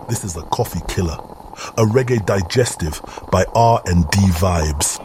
This is a coffee killer, a reggae digestive by R&D Vibes.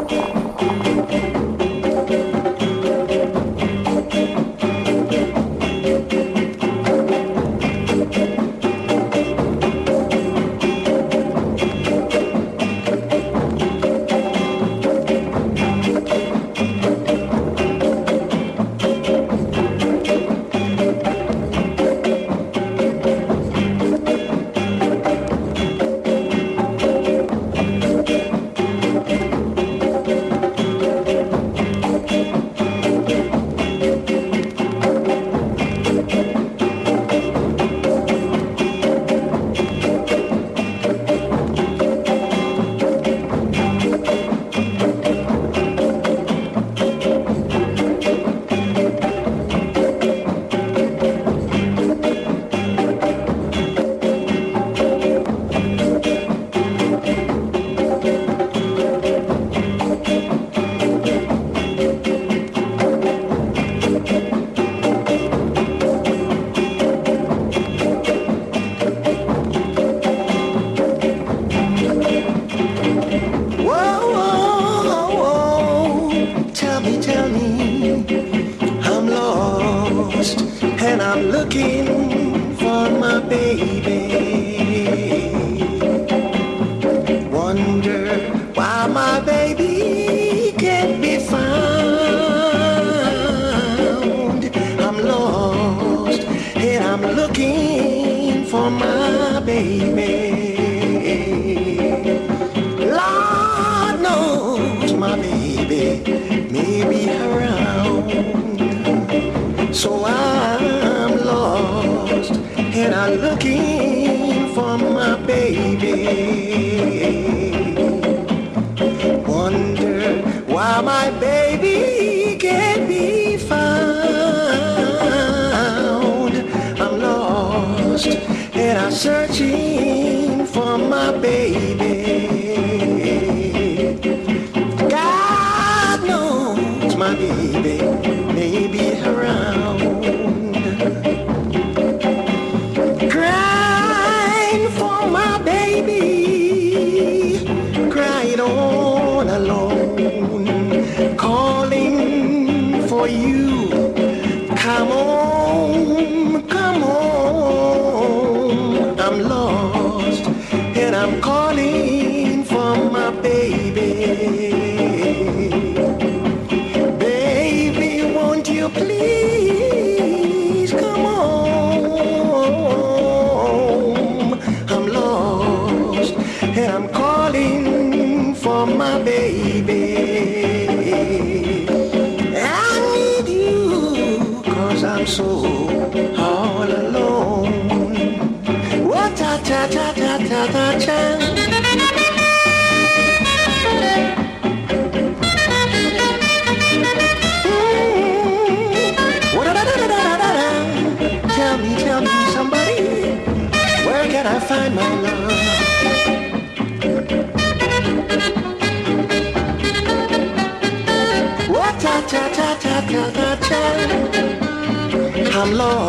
I'm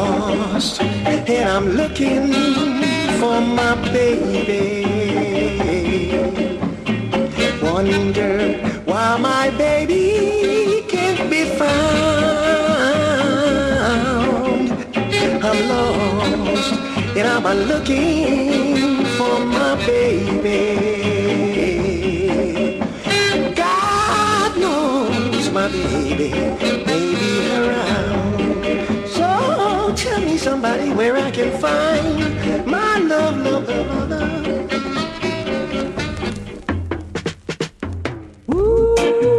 lost and I'm looking for my baby. Wonder why my baby can't be found. I'm lost and I'm looking for my baby. God knows my baby may be around. Tell me somebody where I can find my love, love, love, love. Ooh,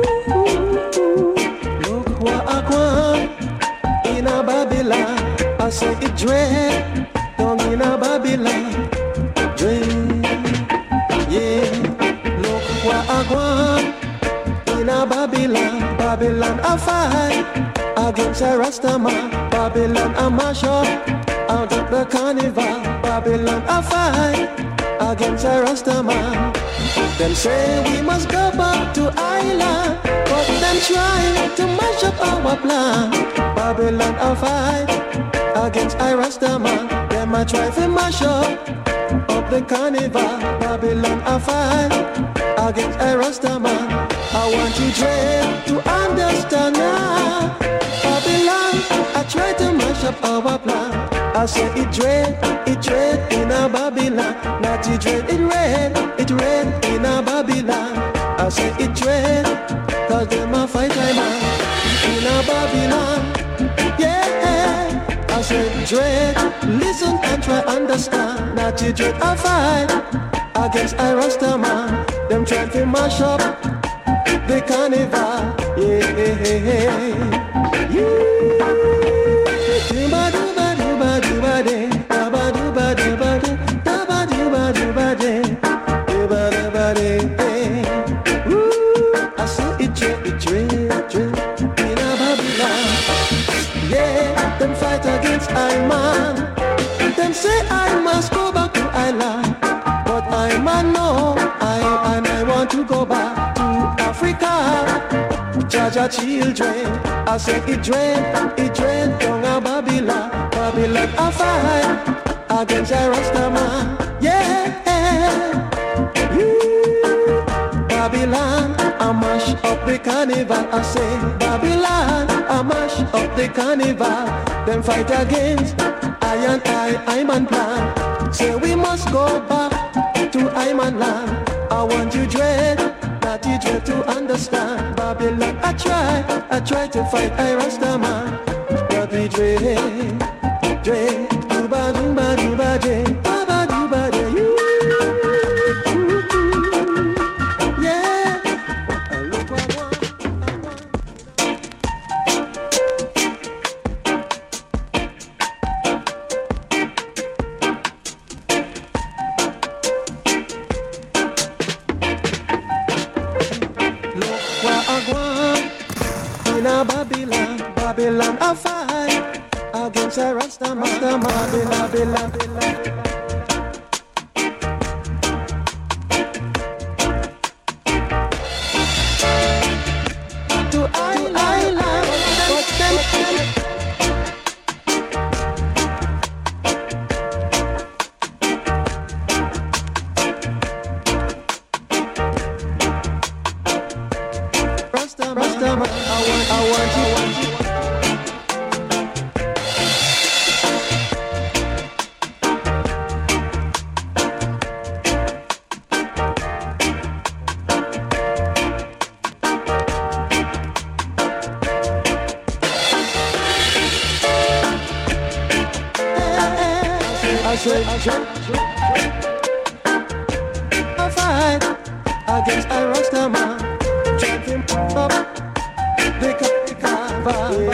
look what I want in a Babylon. I say it dread down in a Babylon. Dread, yeah. Look what I want in a Babylon. Babylon I fight against a Rastaman. Babylon a mash up out of the carnival. Babylon a fight against a Rastaman. Them say we must go back to island, but them try to mash up our plan. Babylon a fight against a Rastaman. Them a try to mash up the carnival. Babylon a fight against a Rastaman. I want you dread to understand now. Babylon, I try to mash up our plan. I say it dread in a Babylon. Not it dread in a Babylon. I say it dread, cause them a fight I'm in a Babylon. Yeah, I say dread, listen and try understand. Not it dread a fight against a Rastaman. Them trying to mash up the carnival. Yeah. I see it dread in a Babylon. Yeah, them fight against Iman. Them say I must go back to Ireland, but Iman no, I want to go back to Africa. Jaja children, I say it dread down a Babylon. Babylon a fight against a Rastaman. Yeah, Babylon a mash up the carnival. I say Babylon a mash up the carnival. Them fight against Iman plan. Say we must go back to Iman land. I want you dread, not you dread to understand. Babylon I try to fight I Rastaman, but we dread, dooba dooba dooba dread, baba dooba dread. Yeah, look what I want. In a Babylon a fight against a Rastaman. Babylon. To island, but them. Rastaman, I want you. I fight against a Rastaman. Drive him up the carnival.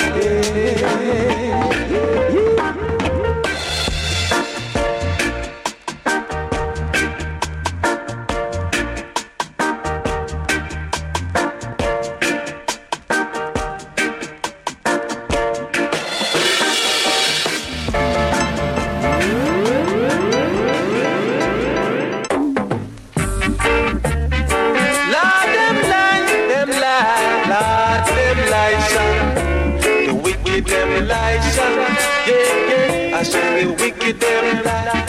Them lies, yeah. I say the wicked them lies,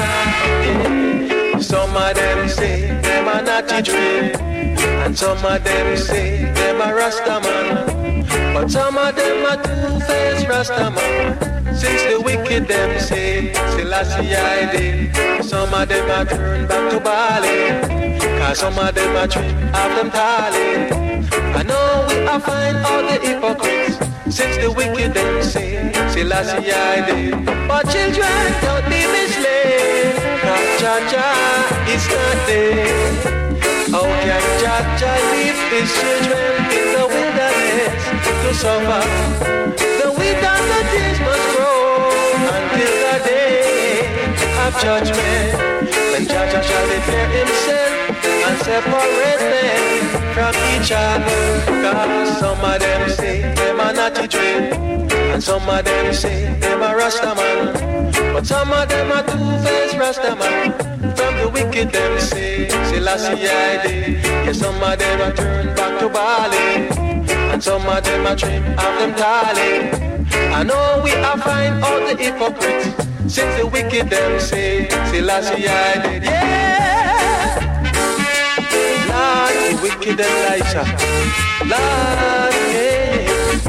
yeah. Some of them say them are naughty dread, and some of them say them are Rastaman, but some of them are two-faced Rastaman. Since the wicked them say Selassie I did, some of them are turned back to Bali, cause some of them are tripped off them tally. I know we are find all the hypocrites. Since the wicked them say Selassie I did, but children don't be misled. Cha-cha is not there. How can Cha-cha leave his children in the wilderness to suffer? The wheat and the tears must grow until the day of judgment, when Cha-cha shall declare himself and separate them from each other. Cause some of them say them are naughty dread, and some of them say them are Rastaman, but some of them are two-faced Rastaman. From the wicked them say Selassie I did. Yes, some of them are turned back to Bali, and some of them are trimmed off them tally. I know we are find all the hypocrites. Since the wicked them say, Selassie I did, yeah. Lord, the wicked them Elisha, Lord, yeah.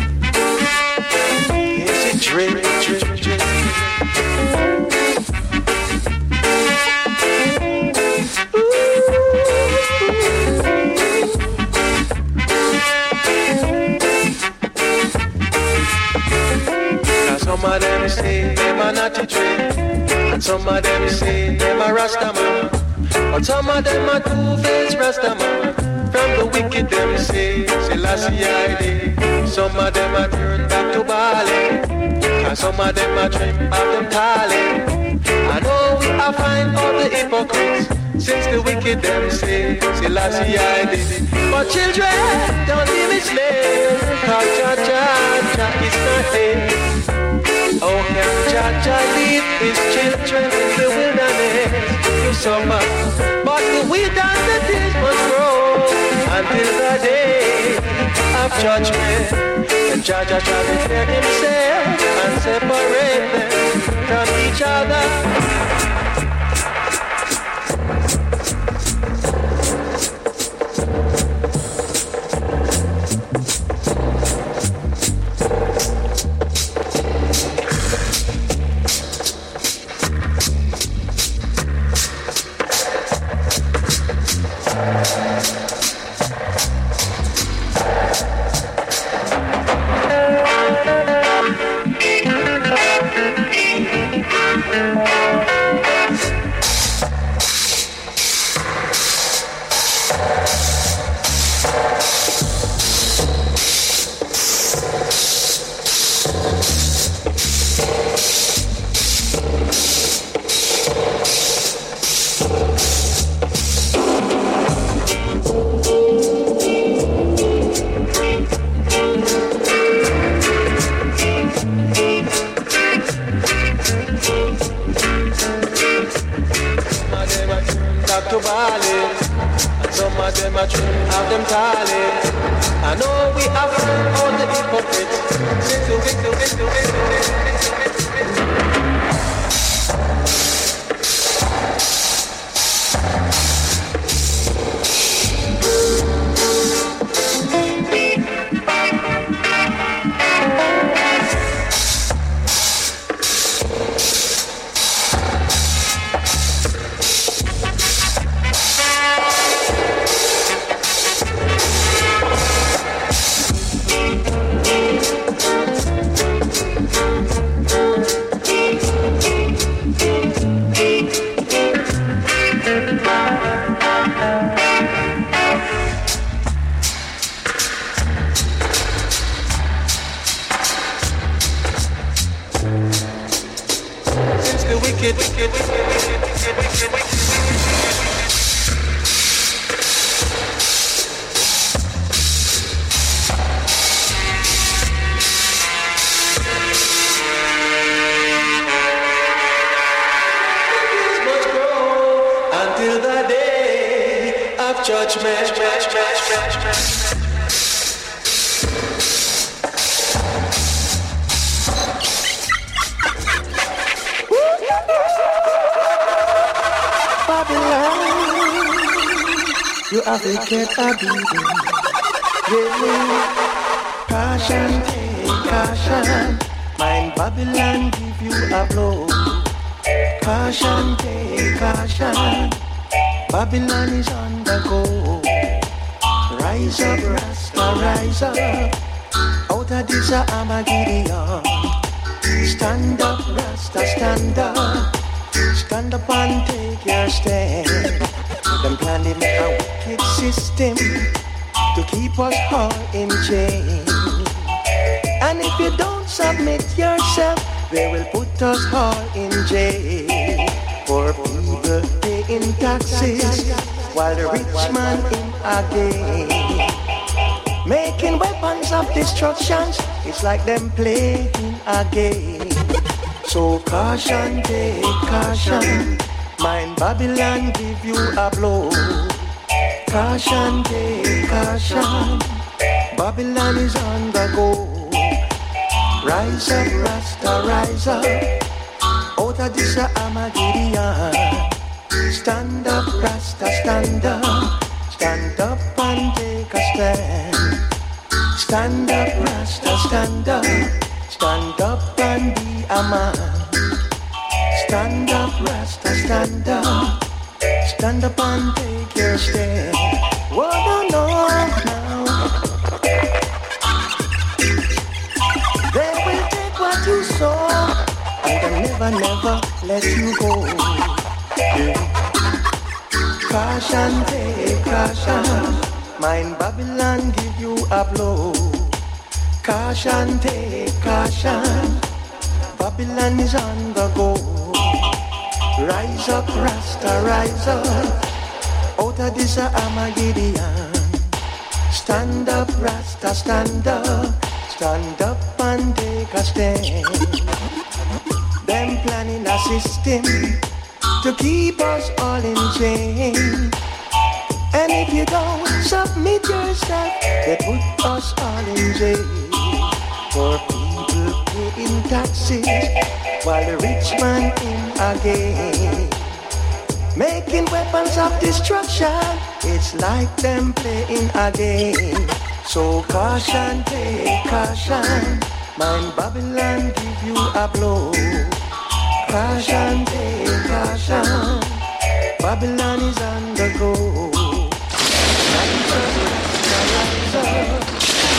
Yes, it drip. Some of them say them are not a tree, and some of them say them are Rastaman, but some of them are two-faced Rastaman. From the wicked them say Selassie I did. Some of them are turned back to Bali, and some of them are dream of them calling. I know we are fine all the hypocrites, since the wicked them say Selassie I did. But children, don't be misled, cause Cha-cha-cha is not here. Oh, can Cha-cha leave his children in the wilderness to summer? But the wheat and the tears must grow until the day of judgment. And Cha-cha shall declare himself and separate them from each other. You have to get a beating. Yeah. Caution, take caution. Mind Babylon give you a blow. Caution, take caution. Babylon is on the go. Rise up, Rasta, rise up. Out of this Armageddon. Stand up, Rasta, stand up. Stand up and take your stand. Them planning a wicked system to keep us all in chains. And if you don't submit yourself, they will put us all in jail. For people paying taxes while the rich man in a game. Making weapons of destruction, it's like them playing a game. So caution, take caution. Mind Babylon give you a blow. Caution, take caution. Babylon is on the go. Rise up, Rasta, rise up. Out out of this Armageddon. Stand up, Rasta, stand up. Stand up and take a stand. Stand up, Rasta, stand up. Stand up and be a man. Stand up, Rasta, stand up. Stand up and take your stand. Oh, no, now. They will take what you saw, and they'll never, never let you go. Yeah. Caution, take caution. Mind Babylon give you a blow. Caution, take caution. Babylon is on the go. Rise up, Rasta, rise up. Out of this Armageddon. Stand up, Rasta, stand up. Stand up and take a stand. Them planning a system to keep us all in chains. And if you don't submit yourself, they put us all in jail. For people paying taxes while the rich man in again. Making weapons of destruction, it's like them playing a game. So caution, take caution. Mind Babylon give you a blow. Caution, take caution. Babylon is on the go. Rise up, rise up.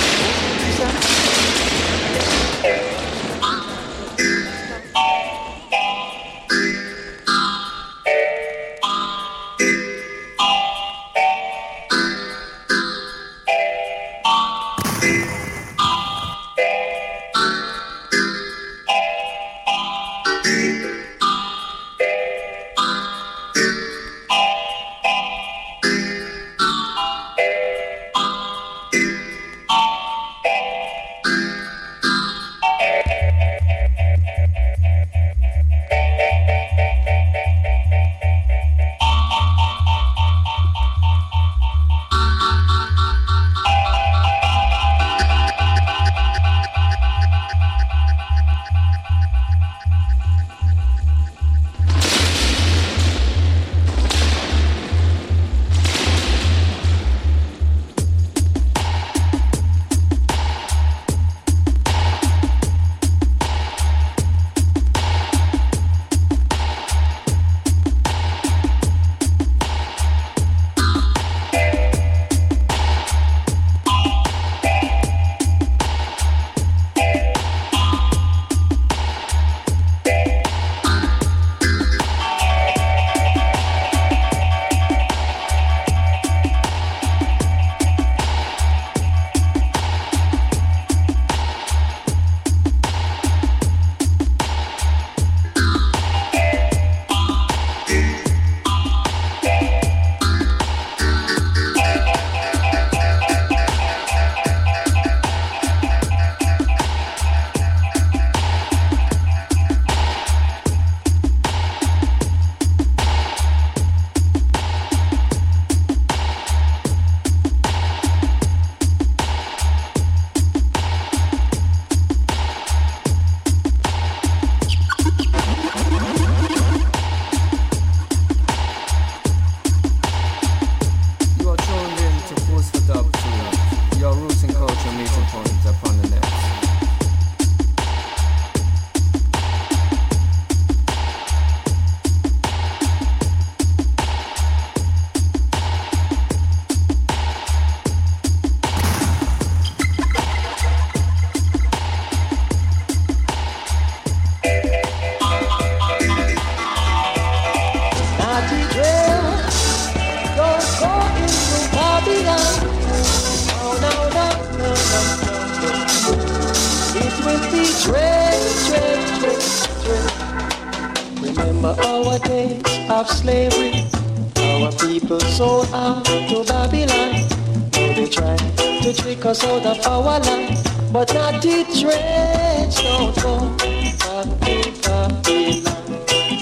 Us out of our land, but not the trains don't go back to Babylon.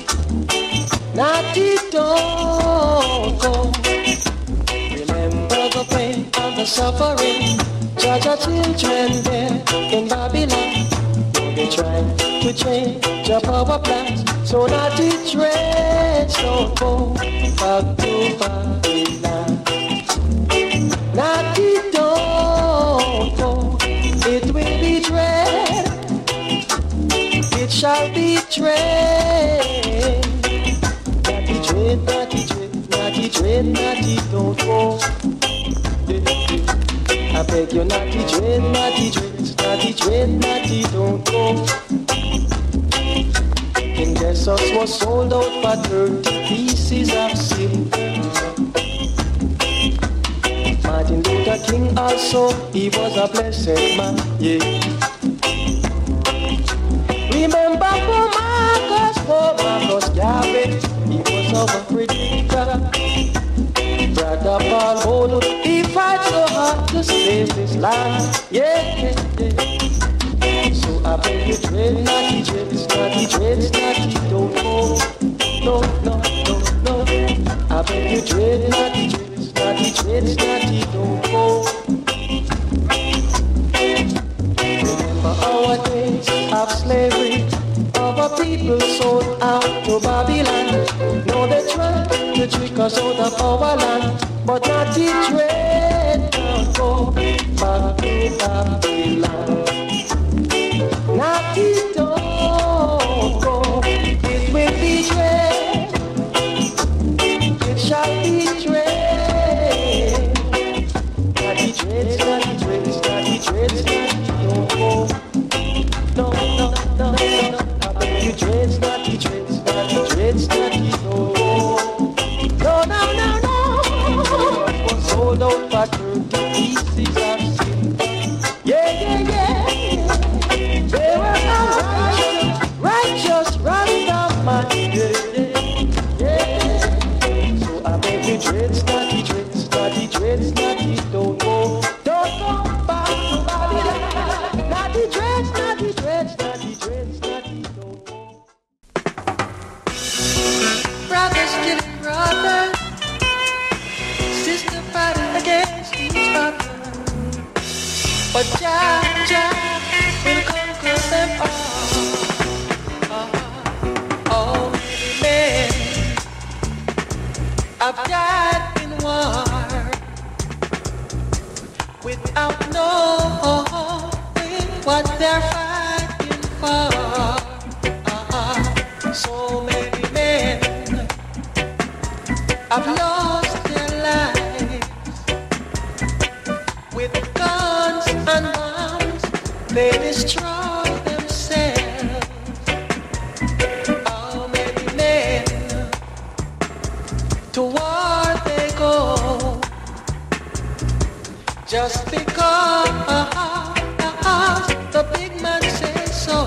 Not the don't go. Remember the pain and the suffering. Judge our children there in Babylon. They try to change your power plans, so that the dreads don't go back to Babylon. Not it don't go, it will be dread. It shall be dread. Natty dread, natty dread, natty dread, natty don't go. I beg you, natty dread, natty dread, natty dread, natty don't go. King Jesus was sold out for 30 pieces of silver. Martin Luther King also, he was a blessed man, yeah. Remember for Marcus Garvey, he was our predicator. Brother Paul Bode, he fight so hard to save this land, yeah. So I beg you, dread, natty dreads, natty dreads, natty don't go. No, no, no, no. I beg you, dread, natty dreads, natty dreads, natty don't go. Remember our days of slavery, our people sold out to Babylon. No, they tried to trick us out of our land, but natty dread don't go back to Babylon. Natty don't go, it will be dread. It shall be dread. Natty dreads, natty dreads, natty dreads, natty don't go. No, no, no, no. I beg you, dreads, natty dreads, natty dreads, natty don't go. No, no, no, no. Was sold out for 30 pieces of silver. Yeah, yeah, yeah. They were righteous Rastaman, yeah, yeah. So I beg you, dreads, natty dreads, natty dreads, natty don't go back to Babylon. Natty dreads, natty dreads, natty dreads, natty don't go. Brothers killing brothers, sisters fighting against each other, but Jah will conquer them all. All many men have died in war without knowing what they're fighting for. So many men have lost their lives with guns and bombs. They destroy themselves. How many men to war they go just because the big man says so.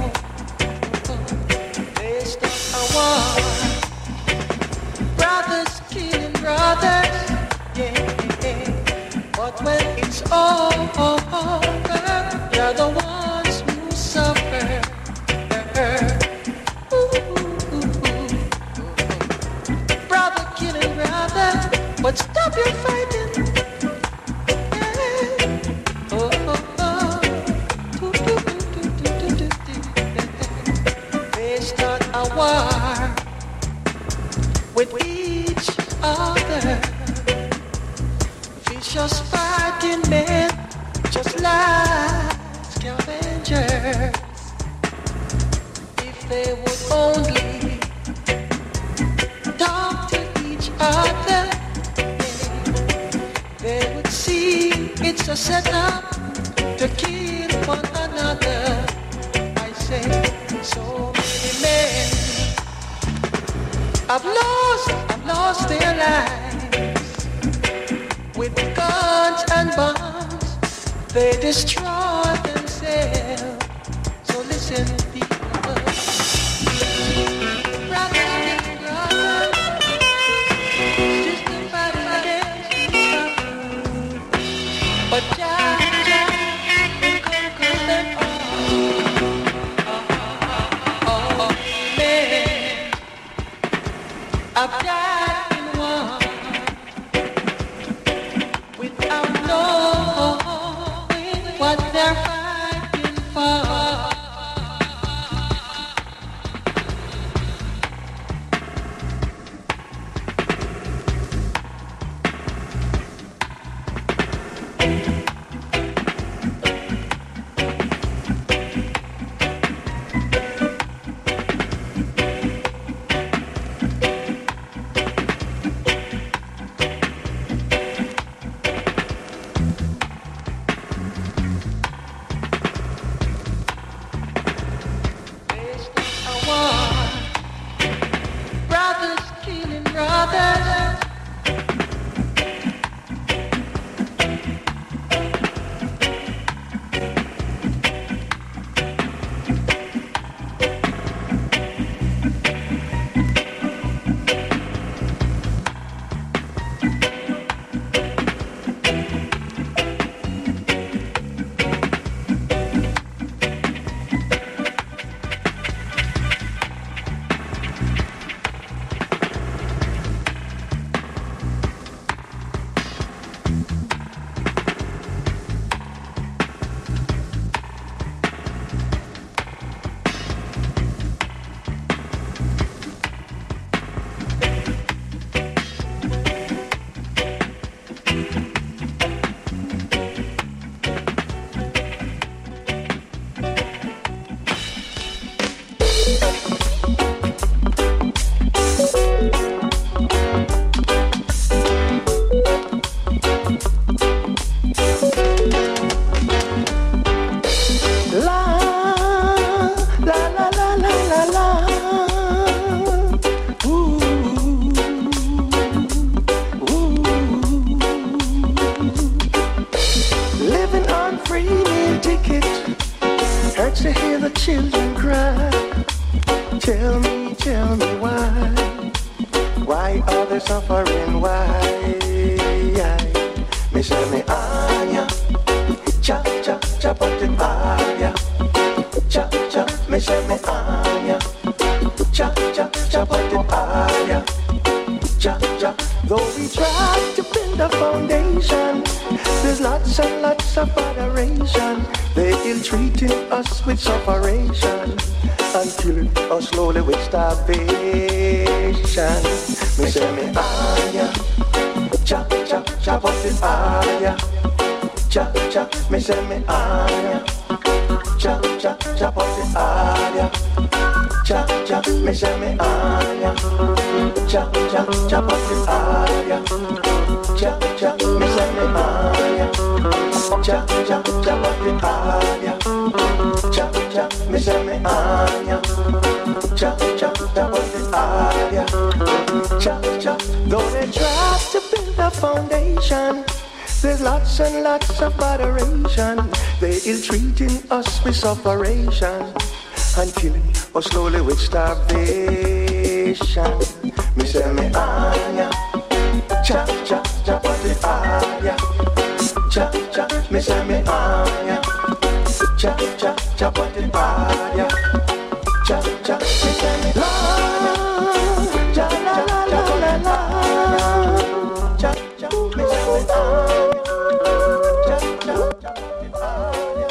They start a war, brothers killing brothers, yeah. But when it's over, you're the ones who suffer. Brother killing brother, but stop your fighting. They start a war with each other. Vicious fighting men, just like scavengers. If they would only talk to each other, they would see it's a setup to kill one another. I say, so many men have lost their lives with guns and bombs. They destroy themselves. So listen, people. But Jah will conquer them all. Men have died in war without knowing what they're Tell me why are they suffering? Why? Me say me anya, cha cha cha put it anya, cha cha. Me say me anya, cha cha cha put it anya, cha cha. Though we try to build a foundation, there's lots and lots of adoration. They ill-treating us with sufferation and killing us slowly with starvation. Me say me anya, cha cha cha put it anya, cha cha. Me say me anya, cha cha cha put it anya, cha cha. Me say me anya, cha cha cha put it anya, cha cha. Me say me anya, cha cha cha put it anya, cha cha. Me say me anya, cha cha cha put it anya, cha cha. Though they try to build a foundation, there's lots and lots of adoration. They ill-treating us with sufferation and killing us slowly with starvation. Me say me anya, cha cha cha put it anya, cha cha. Me say me anya, cha cha cha put it anya, cha cha. Me say me anya, cha la la la la la, cha cha. Me say me anya, cha cha cha put it anya.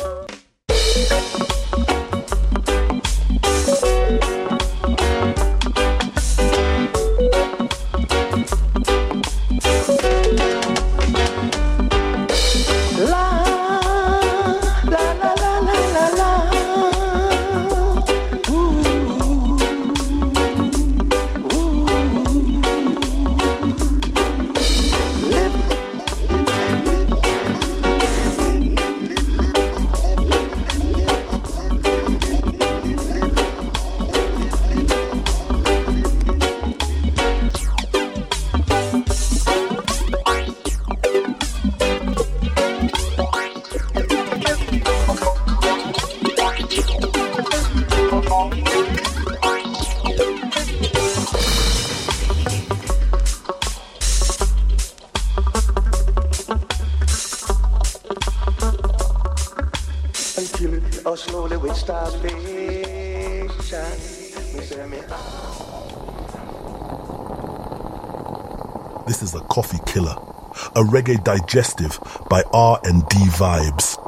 Slowly with starvation. This is a coffee killer, a reggae digestive by R&D Vibes.